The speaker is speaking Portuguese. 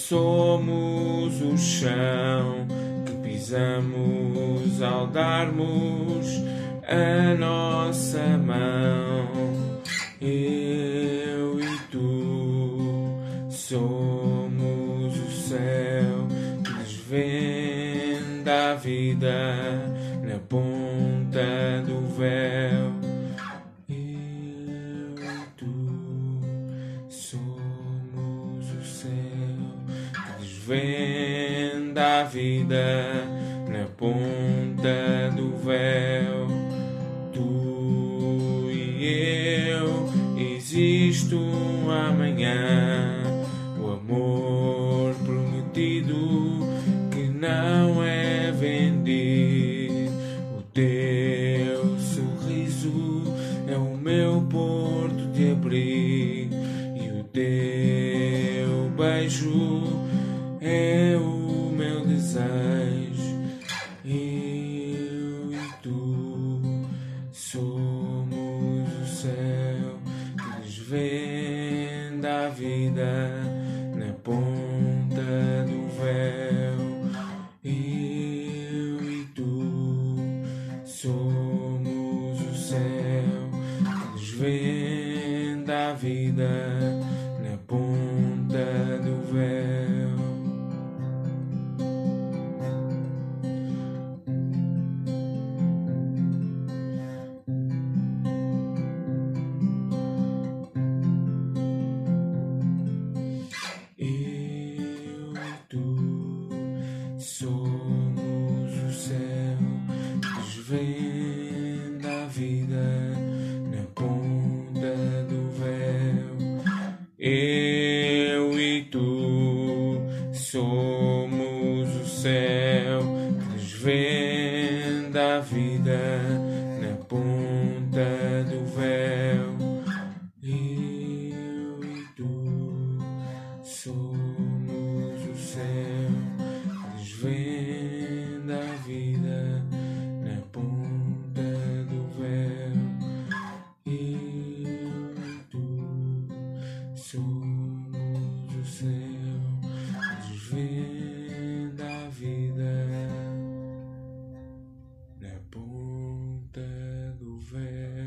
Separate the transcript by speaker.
Speaker 1: Somos o chão que pisamos ao darmos a nossa mão. Eu e tu somos o céu que desvenda a vida na ponta do véu. Eu e tu somos o céu que desvenda a vida na ponta do véu. Tu e eu, existe um amanhã, o amor prometido que não é vendido. O teu sorriso é o meu porto de abrigo e o teu beijo é o meu desejo. Eu e tu somos o céu que desvenda a vida na ponta do véu. Eu e tu somos o céu que desvenda a vida na ponta do véu. Eu e tu somos o céu que desvenda a vida na ponta do véu. Eu e tu somos o céu que desvenda a vida na ponta do véu. Eu e tu somos o céu que desvenda a vida na ponta do véu. Eu e tu somos o céu que desvenda a vida na ponta do véu.